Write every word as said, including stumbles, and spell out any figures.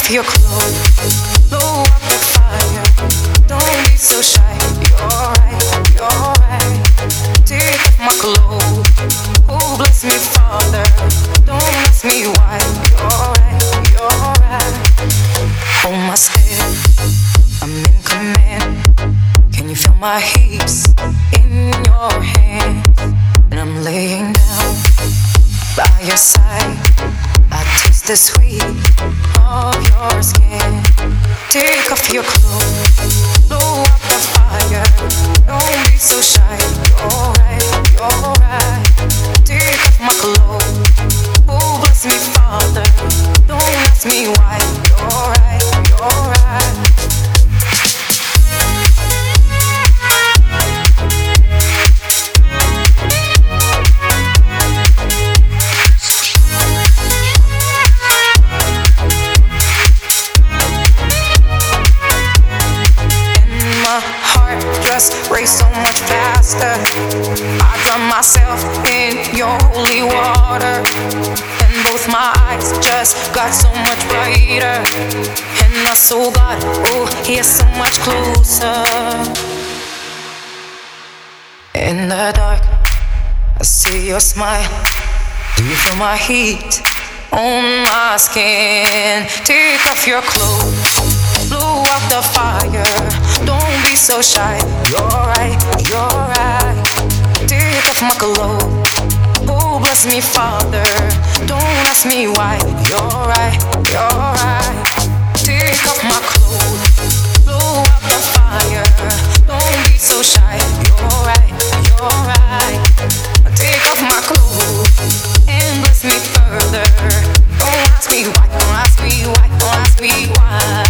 off your clothes, blow up the fire. Don't be so shy. You're right, you're right. Take off my clothes. Oh, bless me, Father. Don't ask me why. You're right, you're right. Hold my step. I'm in command. Can you feel my hips in your hands? And I'm laying down by your side. I taste the sweet of your skin. Take off your clothes, blow up the fire. Don't be so shy. You're right, you're right. Take off my clothes. Oh, bless me, Father. Don't ask me why. You're right, you're right. Just race so much faster. I drown myself in your holy water, and both my eyes just got so much brighter. And I saw God, oh, He's so much closer. In the dark, I see your smile. Do you feel my heat on my skin? Take off your clothes, blow out the fire. Don't be so shy. You're right, you're right. Take off my clothes. Oh, bless me, Father. Don't ask me why. You're right, you're right. Take off my clothes. Blow out the fire. Don't be so shy. You're right, you're right. Take off my clothes and bless me further. Don't ask me why. Don't ask me why. Don't ask me why.